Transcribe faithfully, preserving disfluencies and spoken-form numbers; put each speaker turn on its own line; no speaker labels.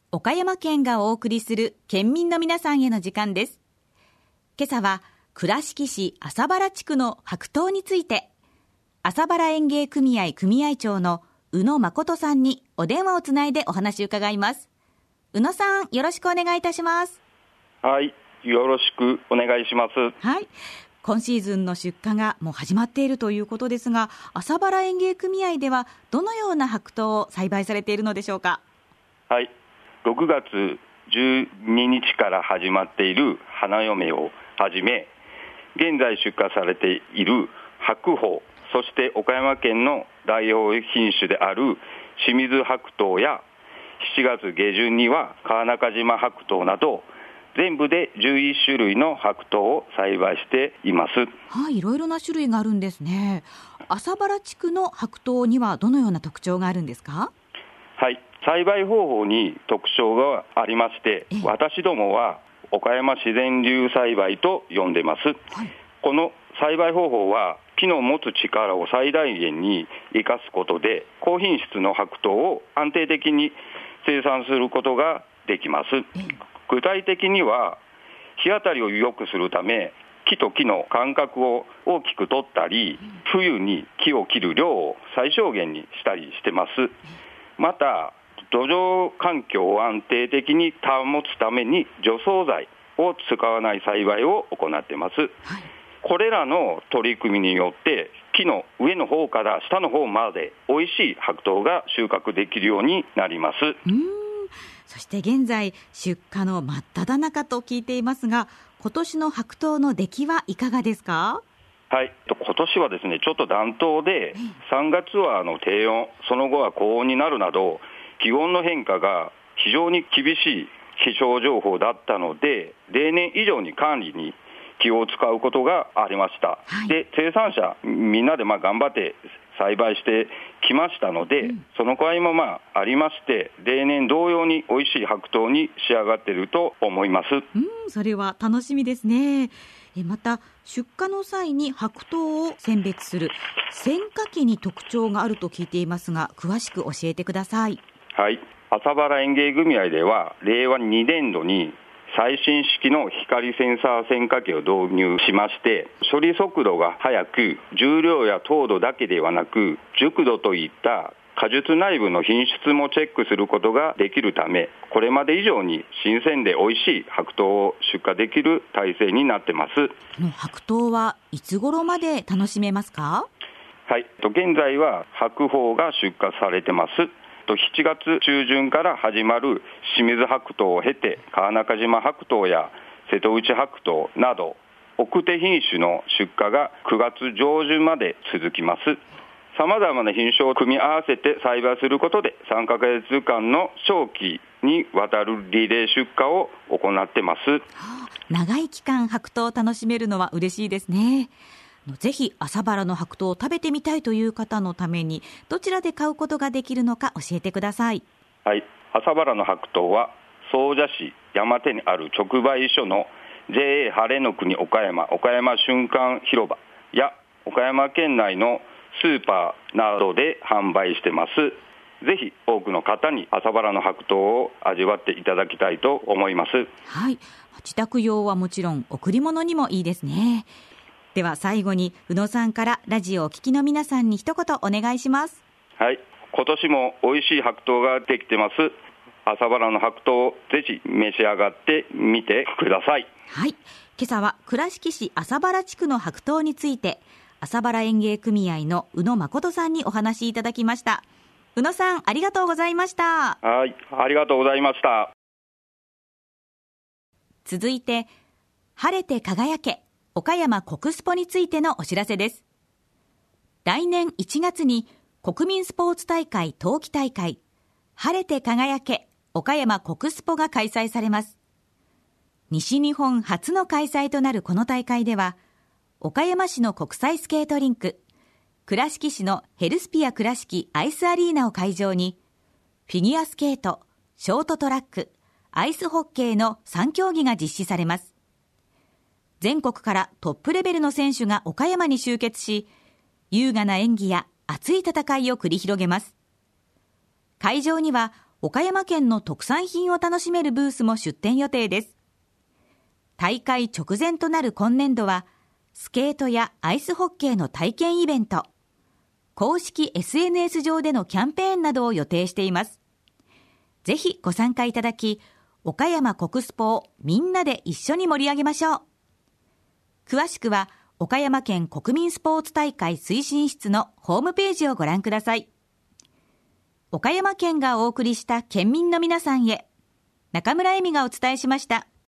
岡山県がお送りする県民の皆さんへの時間です。今朝は倉敷市朝原地区の白桃について、朝原園芸組合組合長の宇野誠さんにお電話をつないでお話を伺います。宇野さん、よろしくお願いいたします。
はい、よろしくお願いします。
はい、今シーズンの出荷がもう始まっているということですが、朝原園芸組合ではどのような白桃を栽培されているのでしょうか。
はい、ろくがつじゅうににちから始まっている花嫁をはじめ、現在出荷されている白鳳、そして岡山県の代表品種である清水白桃や、しちがつげじゅんには川中島白桃など、全部でじゅういちしゅるいの白桃を栽培しています。
はい、いろいろな種類があるんですね。朝原地区の白桃にはどのような特徴があるんですか。
はい、栽培方法に特徴がありまして、私どもは岡山自然流栽培と呼んでます。はい、この栽培方法は木の持つ力を最大限に生かすことで、高品質の白桃を安定的に生産することができます。具体的には、日当たりを良くするため、木と木の間隔を大きく取ったり、冬に木を切る量を最小限にしたりしてます。また、土壌環境を安定的に保つために除草剤を使わない栽培を行っています。はい、これらの取り組みによって木の上の方から下の方まで美味しい白桃が収穫できるようになります。
うーん、そして現在出荷の真っ只中と聞いていますが、今年の白桃の出来はいかがですか。
はい、今年はですね、ちょっと暖冬で、さんがつはあの低温、その後は高温になるなど、気温の変化が非常に厳しい気象情報だったので、例年以上に管理に気を使うことがありました。はい、で、生産者みんなでまあ頑張って栽培してきましたので、うん、その甲斐もまあありまして、例年同様に美味しい白桃に仕上がっていると思います。
うん、それは楽しみですね。えまた出荷の際に白桃を選別する選果機に特徴があると聞いていますが、詳しく教えてください。
はい、朝原園芸組合ではれいわにねんどに最新式の光センサー選果機を導入しまして、処理速度が速く、重量や糖度だけではなく熟度といった果実内部の品質もチェックすることができるため、これまで以上に新鮮で美味しい白桃を出荷できる体制になってます。
この白桃はいつ頃まで楽しめますか。
はい、現在は白鳳が出荷されてます。しちがつちゅうじゅんから始まる清水白桃を経て、川中島白桃や瀬戸内白桃など奥手品種の出荷がくがつじょうじゅんまで続きます。さまざまな品種を組み合わせて栽培することで、さんかげつかんの長期にわたるリレー出荷を行ってます。
長い期間白桃を楽しめるのは嬉しいですね。ぜひ朝原の白桃を食べてみたいという方のために、どちらで買うことができるのか教えてください。
はい、朝原の白桃は総社市山手にある直売所の ジェイエー 晴れの国岡山岡山瞬間広場や岡山県内のスーパーなどで販売してます。ぜひ多くの方に朝原の白桃を味わっていただきたいと思います。
はい、自宅用はもちろん贈り物にもいいですね。では最後に宇野さんからラジオをお聞きの皆さんに一言お願いします。
はい、今年も美味しい白桃ができてます。朝原の白桃をぜひ召し上がってみてください。
はい、今朝は倉敷市朝原地区の白桃について、朝原園芸組合の宇野誠さんにお話しいただきました。宇野さん、ありがとうございました。
はい、ありがとうございました。
続いて、晴れて輝け岡山国スポについてのお知らせです。来年いちがつに国民スポーツ大会冬季大会、晴れて輝け岡山国スポが開催されます。西日本初の開催となるこの大会では、岡山市の国際スケートリンク、倉敷市のヘルスピア倉敷アイスアリーナを会場に、フィギュアスケート、ショートトラック、アイスホッケーのさんきょうぎが実施されます。全国からトップレベルの選手が岡山に集結し、優雅な演技や熱い戦いを繰り広げます。会場には岡山県の特産品を楽しめるブースも出展予定です。大会直前となる今年度は、スケートやアイスホッケーの体験イベント、公式 エスエヌエス 上でのキャンペーンなどを予定しています。ぜひご参加いただき、岡山国スポをみんなで一緒に盛り上げましょう。詳しくは、岡山県国民スポーツ大会推進室のホームページをご覧ください。岡山県がお送りした県民の皆さんへ、中村恵美がお伝えしました。